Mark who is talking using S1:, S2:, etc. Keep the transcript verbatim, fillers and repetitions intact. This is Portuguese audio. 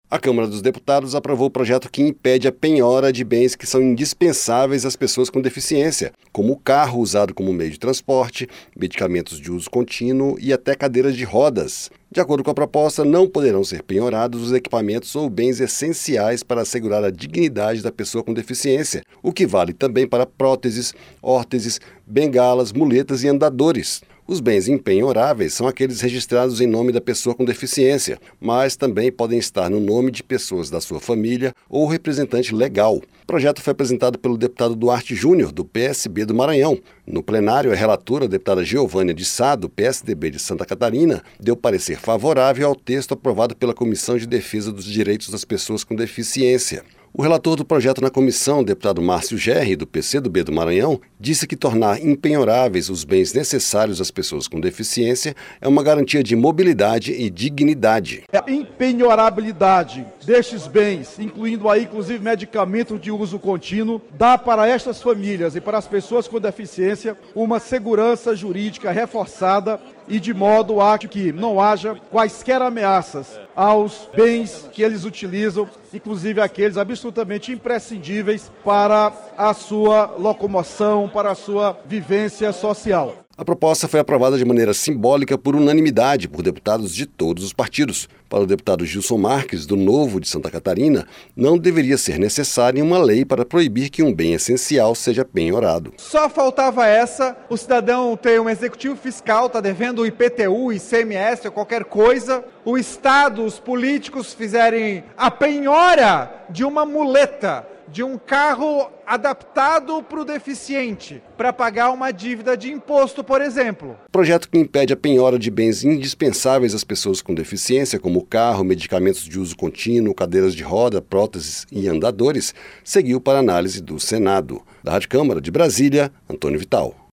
S1: A Câmara dos Deputados aprovou o projeto que impede a penhora de bens que são indispensáveis às pessoas com deficiência, como o carro usado como meio de transporte, medicamentos de uso contínuo e até cadeiras de rodas. De acordo com a proposta, não poderão ser penhorados os equipamentos ou bens essenciais para assegurar a dignidade da pessoa com deficiência, o que vale também para próteses, órteses, bengalas, muletas e andadores. Os bens impenhoráveis são aqueles registrados em nome da pessoa com deficiência, mas também podem estar no nome de pessoas da sua família ou representante legal. O projeto foi apresentado pelo deputado Duarte Júnior, do P S B do Maranhão. No plenário, a relatora, a deputada Giovânia de Sá, do P S D B de Santa Catarina, deu parecer favorável ao texto aprovado pela Comissão de Defesa dos Direitos das Pessoas com Deficiência. O relator do projeto na comissão, o deputado Márcio Gerri, do P C do B do Maranhão, disse que tornar impenhoráveis os bens necessários às pessoas com deficiência é uma garantia de mobilidade e dignidade.
S2: A impenhorabilidade destes bens, incluindo aí inclusive medicamentos de uso contínuo, dá para estas famílias e para as pessoas com deficiência uma segurança jurídica reforçada e de modo a que não haja quaisquer ameaças aos bens que eles utilizam, inclusive aqueles absolutamente imprescindíveis para a sua locomoção, para a sua vivência social.
S1: A proposta foi aprovada de maneira simbólica por unanimidade por deputados de todos os partidos. Para o deputado Gilson Marques, do Novo de Santa Catarina, não deveria ser necessária uma lei para proibir que um bem essencial seja penhorado.
S3: Só faltava essa, o cidadão ter um executivo fiscal, está devendo o I P T U, I C M S ou qualquer coisa, o Estado, os políticos fizerem a penhora de uma muleta, de um carro adaptado para o deficiente, para pagar uma dívida de imposto, por exemplo.
S1: O projeto que impede a penhora de bens indispensáveis às pessoas com deficiência, como carro, medicamentos de uso contínuo, cadeiras de roda, próteses e andadores, seguiu para análise do Senado. Da Rádio Câmara de Brasília, Antônio Vital.